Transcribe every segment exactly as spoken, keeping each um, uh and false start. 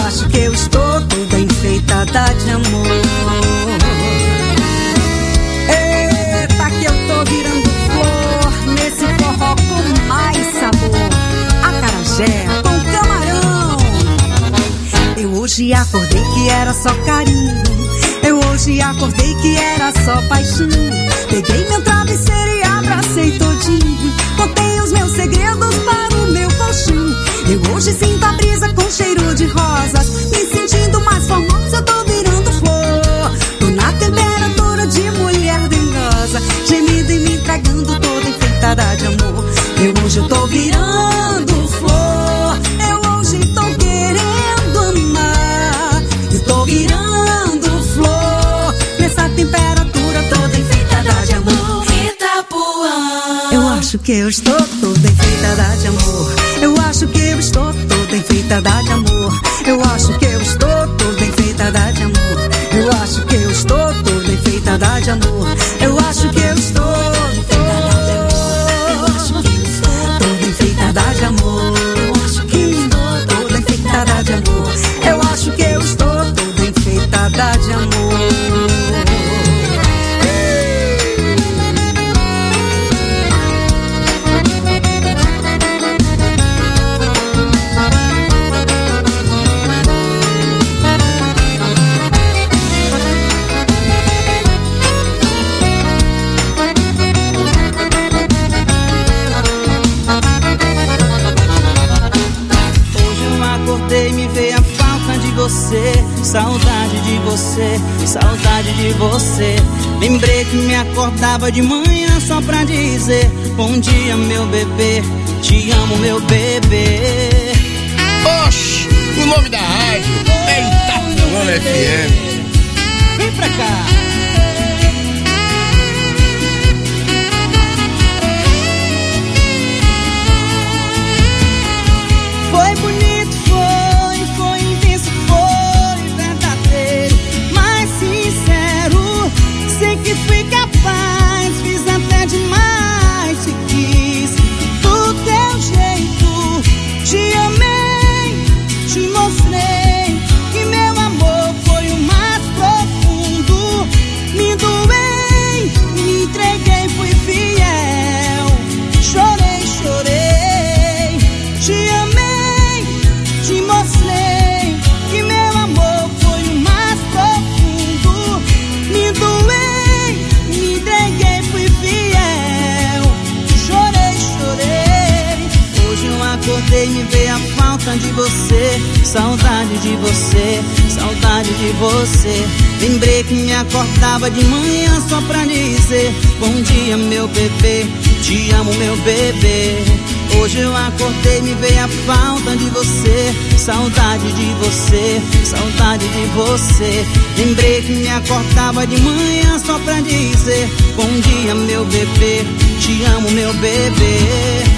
acho que eu estou toda enfeitada de amor. Eita, que eu tô virando flor nesse forró com mais sabor. Acarajé com camarão. Eu hoje acordei que era só carinho. Eu hoje acordei que era só paixão. Peguei meu travesseiro e abracei todinho. Contei os meus segredos para o meu colchão. Eu hoje sinto a brisa com cheiro de rosas. Me sentindo mais formosa, eu tô virando flor. Tô na temperatura de mulher dengosa, gemida e me entregando toda enfeitada de amor. Eu hoje eu tô virando flor. Eu hoje tô querendo amar. Eu tô virando flor nessa temperatura toda enfeitada de amor. Itapuã. Eu acho que eu estou toda enfeitada de amor. Eu acho que eu estou toda enfeitada de amor. Eu acho que eu estou toda enfeitada de amor. Eu acho que eu estou toda enfeitada de amor. Eu acho que eu estou toda enfeitada de amor. Eu acho que eu estou toda enfeitada de amor. Eu acho que eu estou toda enfeitada de amor. Me veio a falta de você, saudade de você, saudade de você. Lembrei que me acordava de manhã só pra dizer bom dia, meu bebê, te amo, meu bebê. Oxi, o nome da rádio é Itapuã F M. Vem pra cá. Foi bonito, foi, foi intenso, foi verdadeiro, mas sincero. Sei que fui capaz, fiz até demais, te quis do teu jeito. Te amei, te mostrei que meu amor foi o mais profundo. Me doei, me entreguei, fui fiel. Chorei, chorei, te amei, te mostrei que meu amor foi o mais profundo. Me doei, me entreguei, fui fiel. Chorei, chorei. Hoje eu acordei e me veio a falta de você, saudade de você, saudade de você. Lembrei que me acordava de manhã só pra dizer bom dia, meu bebê, te amo, meu bebê. Hoje eu acordei, me veio a falta de você, saudade de você, saudade de você. Lembrei que me acordava de manhã só pra dizer bom dia, meu bebê, te amo, meu bebê.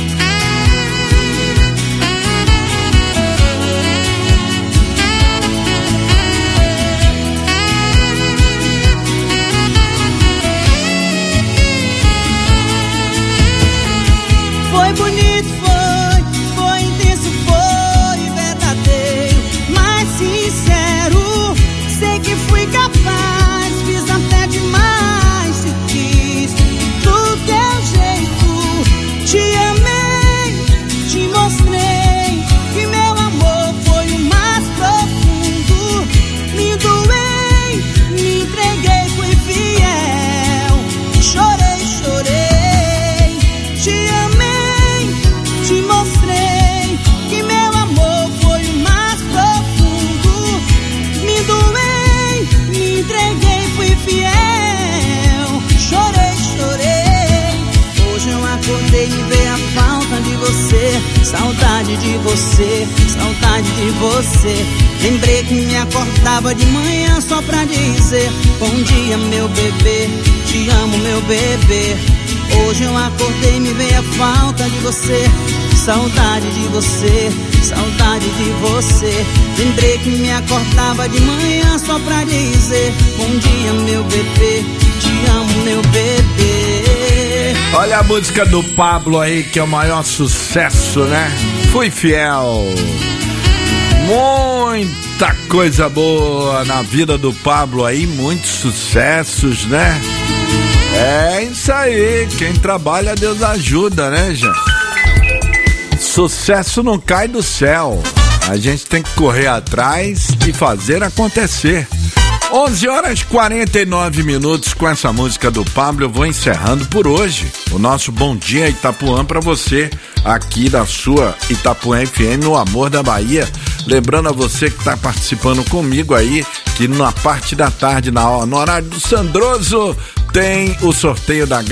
Foi bonito, foi, foi intenso, foi verdadeiro, mas sincero. Sei que fui capaz, fiz até demais, te quis do teu jeito. Te amei, te mostrei que meu amor foi o mais profundo. Me doei, me entreguei, fui fiel. Chorei, chorei, te amei, te mostrei que meu amor foi o mais profundo. Me doei, me entreguei, fui fiel. Chorei, chorei. Hoje eu acordei e veio a falta de você, saudade de você, saudade de você. Lembrei que me acordava de manhã só pra dizer bom dia, meu bebê, te amo, meu bebê. Hoje eu acordei e me veio a falta de você, saudade de você, saudade de você. Lembrei que me acordava de manhã só pra dizer bom dia, meu bebê, te amo, meu bebê. Olha a música do Pablo aí, que é o maior sucesso, né? Fui fiel. Muita coisa boa na vida do Pablo aí, muitos sucessos, né? É isso aí, quem trabalha Deus ajuda, né, gente? Sucesso não cai do céu, a gente tem que correr atrás e fazer acontecer. onze horas e quarenta e nove minutos com essa música do Pablo, eu vou encerrando por hoje o nosso Bom Dia Itapuã pra você, aqui da sua Itapuã F M, no Amor da Bahia. Lembrando a você que tá participando comigo aí, que na parte da tarde, na, no horário do Sandroso, tem o sorteio da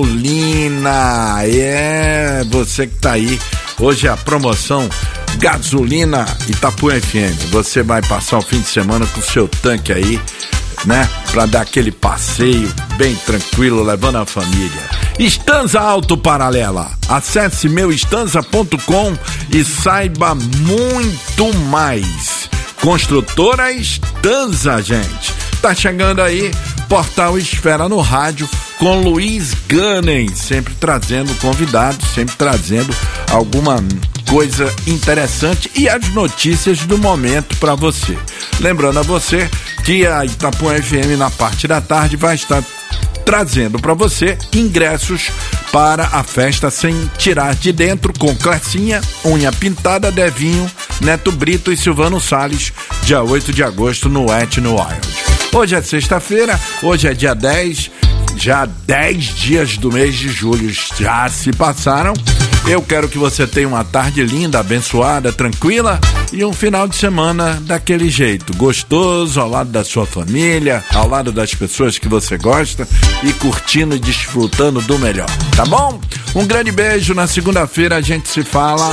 gasolina. É, você que tá aí, hoje é a promoção Gasolina Itapuã F M. Você vai passar o fim de semana com o seu tanque aí, né? Pra dar aquele passeio bem tranquilo, levando a família. Estanza Auto Paralela. Acesse meu estanza ponto com e saiba muito mais. Construtora Estanza, gente. Tá chegando aí, Portal Esfera no Rádio, com Luiz Ganem, sempre trazendo convidados, sempre trazendo alguma coisa interessante e as notícias do momento para você. Lembrando a você que a Itapuã F M na parte da tarde vai estar trazendo para você ingressos para a festa Sem Tirar de Dentro, com Clecinha, Unha Pintada, Devinho, Neto Brito e Silvano Salles, dia oito de agosto no Etno Wild. Hoje é sexta-feira, hoje é dia dez, já dez dias do mês de julho já se passaram. Eu quero que você tenha uma tarde linda, abençoada, tranquila e um final de semana daquele jeito, gostoso, ao lado da sua família, ao lado das pessoas que você gosta e curtindo e desfrutando do melhor, tá bom? Um grande beijo, na segunda-feira a gente se fala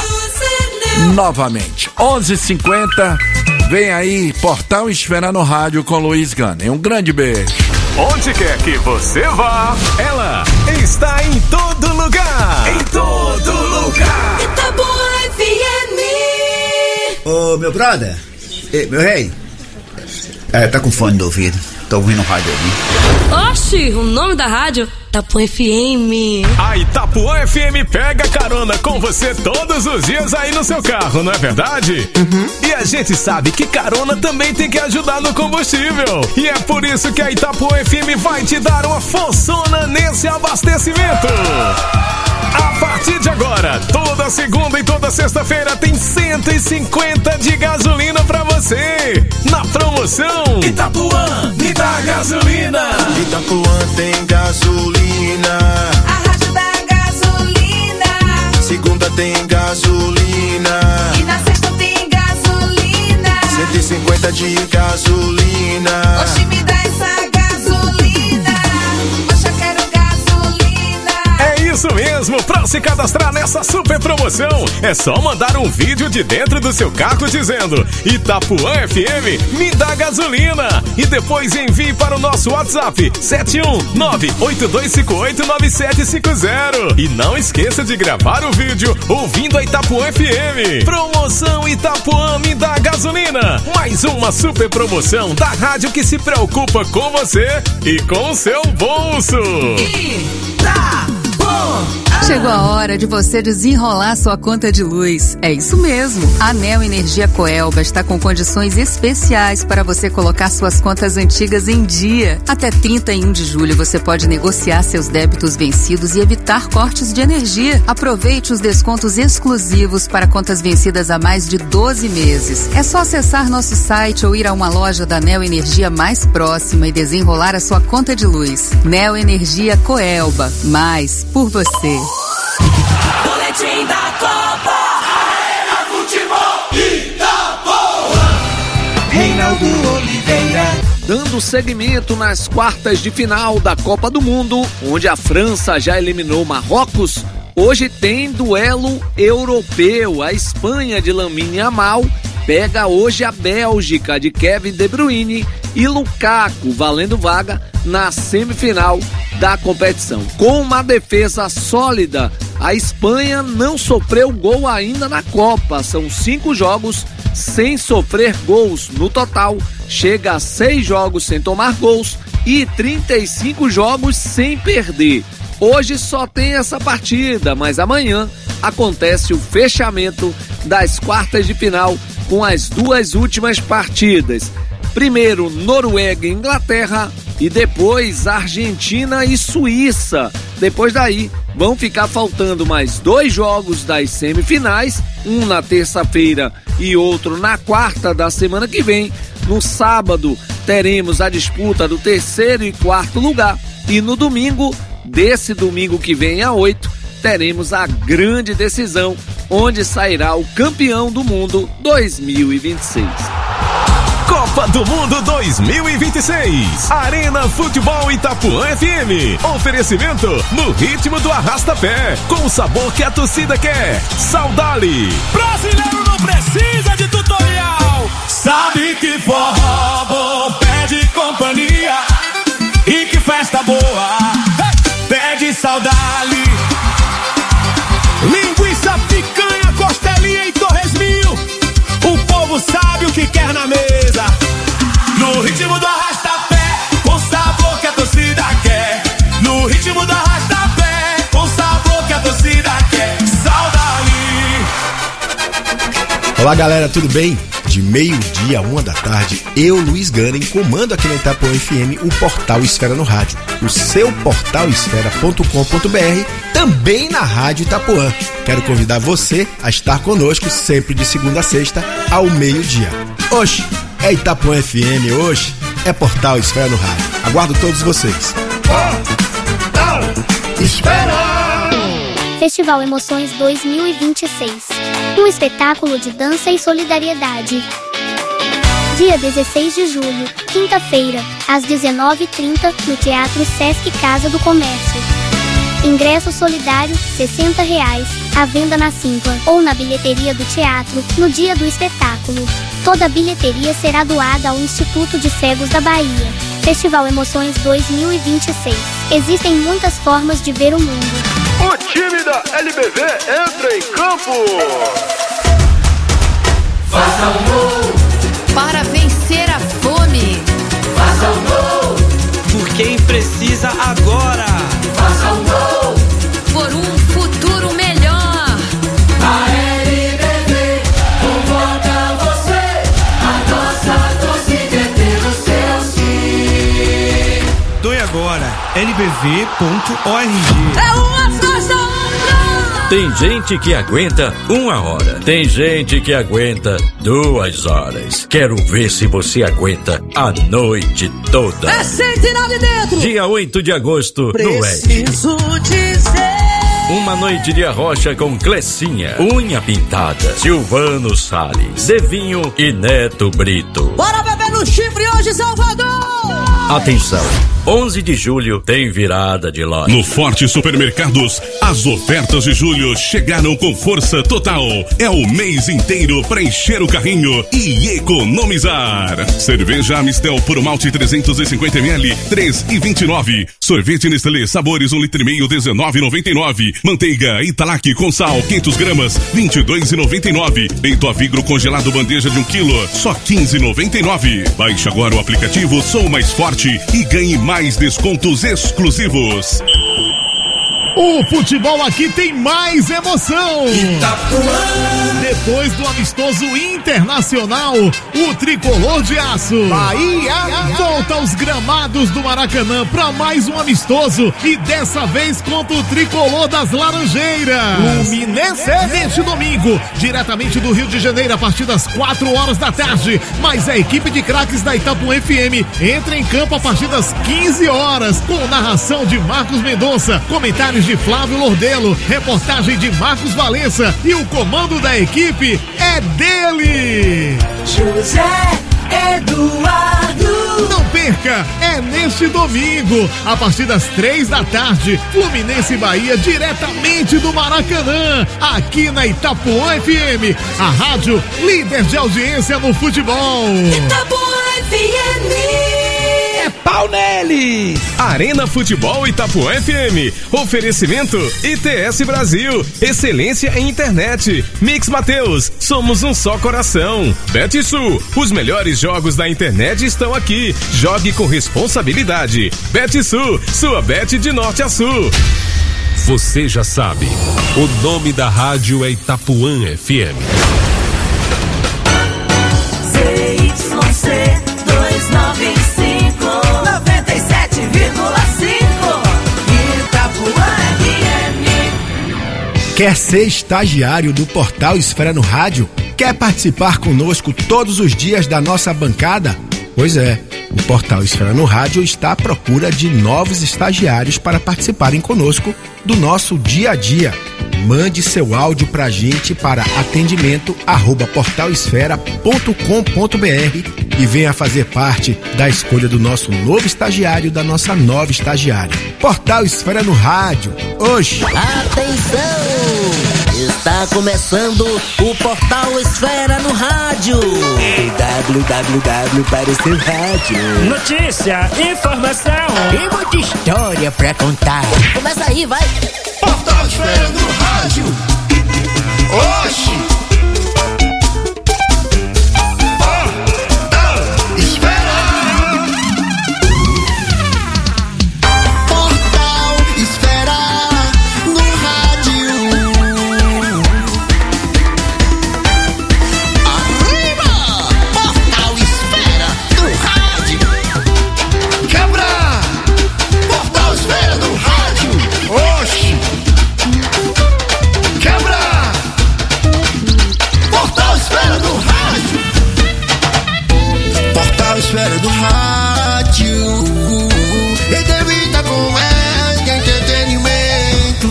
novamente. onze e cinquenta, vem aí Portal Esfera no Rádio com Luiz Ganem. Um grande beijo. Onde quer que você vá, ela está em todo lugar. Em todo lugar. Itapuã F M. Ô, meu brother, Ei, meu rei, é, tá com fone do ouvido, tô ouvindo o rádio ali. Oxi, o nome da rádio? Itapuã F M. A Itapuã F M pega carona com você todos os dias aí no seu carro, não é verdade? Uhum. E a gente sabe que carona também tem que ajudar no combustível. E é por isso que a Itapuã F M vai te dar uma forçona nesse abastecimento. A partir de agora, toda segunda e toda sexta-feira tem cento e cinquenta de gasolina pra você. Na promoção Itapuã, me dá gasolina. Itapuã tem gasolina. A rádio da gasolina. Segunda tem gasolina. E na sexta tem gasolina. cento e cinquenta de gasolina. Oxi, me dá essa gasolina. Oxe, eu quero gasolina. É isso mesmo, pra se cadastrar nessa super promoção, é só mandar um vídeo de dentro do seu carro dizendo Itapuã F M, me dá gasolina. E depois envie para o nosso WhatsApp sete um nove oito dois cinco oito nove sete cinco zero. E não esqueça de gravar o vídeo ouvindo a Itapuã F M. Promoção Itapuã, me dá gasolina. Mais uma super promoção da rádio que se preocupa com você e com o seu bolso. Chegou a hora de você desenrolar sua conta de luz. É isso mesmo. A Neo Energia Coelba está com condições especiais para você colocar suas contas antigas em dia. Até trinta e um de julho você pode negociar seus débitos vencidos e evitar cortes de energia. Aproveite os descontos exclusivos para contas vencidas há mais de doze meses. É só acessar nosso site ou ir a uma loja da Neo Energia mais próxima e desenrolar a sua conta de luz. Neo Energia Coelba. Mais por você. Boletim da Copa. Arena Futebol Itapuã. Reinaldo Oliveira. Dando seguimento nas quartas de final da Copa do Mundo, onde a França já eliminou Marrocos, hoje tem duelo europeu. A Espanha de Lamine Yamal pega hoje a Bélgica de Kevin De Bruyne e Lukaku, valendo vaga na semifinal da competição. Com uma defesa sólida, a Espanha não sofreu gol ainda na Copa. São cinco jogos sem sofrer gols. No total, chega a seis jogos sem tomar gols e trinta e cinco jogos sem perder. Hoje só tem essa partida, mas amanhã acontece o fechamento das quartas de final com as duas últimas partidas. Primeiro Noruega e Inglaterra e depois Argentina e Suíça. Depois daí vão ficar faltando mais dois jogos das semifinais, um na terça-feira e outro na quarta da semana que vem. No sábado teremos a disputa do terceiro e quarto lugar e no domingo, desse domingo que vem a oito, teremos a grande decisão, onde sairá o campeão do mundo dois mil e vinte e seis. Copa do Mundo dois mil e vinte e seis. Arena Futebol Itapuã F M. Oferecimento no ritmo do arrasta-pé, com o sabor que a torcida quer. Saudade. Brasileiro não precisa de tutorial. Sabe que forró bom pede companhia. E que festa boa pede saudade. Linguiça, picanha, costelinha e Torres Mil. O povo sabe o que quer na mesa. No ritmo do arrasta-pé, com sabor que a torcida quer. No ritmo do arrasta-pé, com sabor que a torcida quer. Saudade. Olá galera, tudo bem? De meio-dia a uma da tarde, eu, Luiz Ganem, comando aqui na Itapuã F M o Portal Esfera no Rádio, o seu portal esfera ponto com ponto b r, também na Rádio Itapuã. Quero convidar você a estar conosco sempre de segunda a sexta, ao meio-dia. Oxe, é Itapuã F M, hoje é Portal Esfera no Rádio. Aguardo todos vocês. Portal Esfera. Festival Emoções dois mil e vinte e seis. Um espetáculo de dança e solidariedade. Dia dezesseis de julho, quinta-feira, às dezenove e trinta, no Teatro Sesc Casa do Comércio. Ingresso solidário, sessenta reais, à venda na Simpla ou na bilheteria do teatro, no dia do espetáculo. Toda a bilheteria será doada ao Instituto de Cegos da Bahia. Festival Emoções dois mil e vinte e seis. Existem muitas formas de ver o mundo. O time da L B V entra em campo. Faça um gol para vencer a fome. Faça um gol por quem precisa agora. Faça um gol por um futuro melhor. A L B V convoca você. A nossa torcida é ter o seu sim. Doe agora, L B V ponto org. É uma festa única. Tem gente que aguenta uma hora, tem gente que aguenta duas horas. Quero ver se você aguenta a noite toda. É Sentinela de dentro. Dia oito de agosto, no Ed. Preciso dizer. Uma noite de arrocha com Clecinha, Unha Pintada, Silvano Salles, Devinho e Neto Brito. Bora beber no chifre hoje, Salvador! Atenção, onze de julho tem virada de loja. No Forte Supermercados, as ofertas de julho chegaram com força total. É o mês inteiro para encher o carrinho e economizar. Cerveja Amistel Puro Malte trezentos e cinquenta mililitros, três e vinte e nove. Sorvete Nestlé Sabores um litro e meio, dezenove e noventa e nove. Manteiga Italac com sal, quinhentas gramas, vinte e dois e noventa e nove. Leite Avigro congelado bandeja de um quilo, só quinze e noventa e nove. Baixe agora o aplicativo Sou Mais Forte e ganhe mais descontos exclusivos. O futebol aqui tem mais emoção. Itapuã. Depois do amistoso internacional, o tricolor de aço Bahia volta aos gramados do Maracanã para mais um amistoso e dessa vez contra o tricolor das Laranjeiras. Fluminense neste domingo, diretamente do Rio de Janeiro a partir das quatro horas da tarde. Mas a equipe de craques da Itapuã F M entra em campo a partir das quinze horas com narração de Marcos Mendonça, comentários de Flávio Lordelo, reportagem de Marcos Valença e o comando da equipe é dele, José Eduardo. Não perca, é neste domingo, a partir das três da tarde, Fluminense e Bahia, diretamente do Maracanã, aqui na Itapuã F M, a rádio líder de audiência no futebol. Itapuã F M. É pau neles! Arena Futebol Itapuã F M. Oferecimento I T S Brasil. Excelência em internet. Mix Mateus. Somos um só coração. Betsul. Os melhores jogos da internet estão aqui. Jogue com responsabilidade. Betsul. Sua bet de norte a sul. Você já sabe. O nome da rádio é Itapuã F M. Quer ser estagiário do Portal Esfera no Rádio? Quer participar conosco todos os dias da nossa bancada? Pois é, o Portal Esfera no Rádio está à procura de novos estagiários para participarem conosco do nosso dia a dia. Mande seu áudio pra gente para atendimento arroba portalesfera ponto com ponto br e venha fazer parte da escolha do nosso novo estagiário, da nossa nova estagiária. Portal Esfera no Rádio, hoje. Atenção! Está começando o Portal Esfera no Rádio. w w w para o seu rádio. Notícia, informação e muita história pra contar. Começa aí, vai. Portal Esfera no Rádio. Oxi. Esfera do Rádio, entrevista com ela, entretenimento.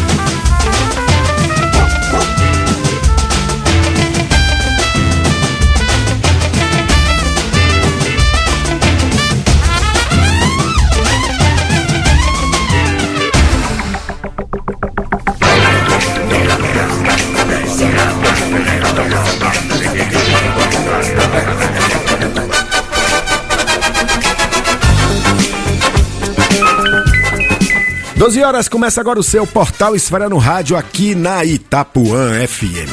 doze horas, começa agora o seu Portal Esfera no Rádio aqui na Itapuã F M.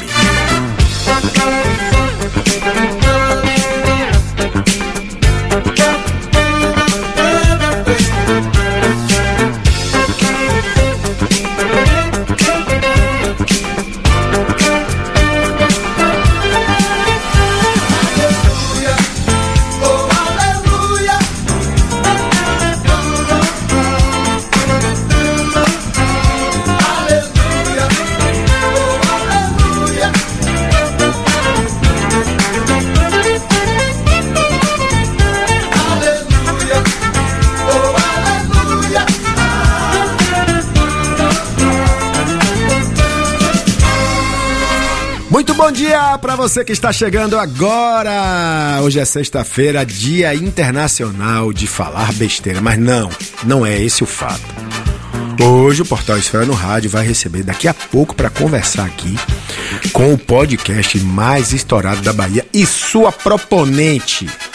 Muito bom dia para você que está chegando agora. Hoje é sexta-feira, Dia Internacional de Falar Besteira, mas não, não é esse o fato. Hoje o Portal Esfera no Rádio vai receber daqui a pouco para conversar aqui com o podcast mais estourado da Bahia e sua proponente,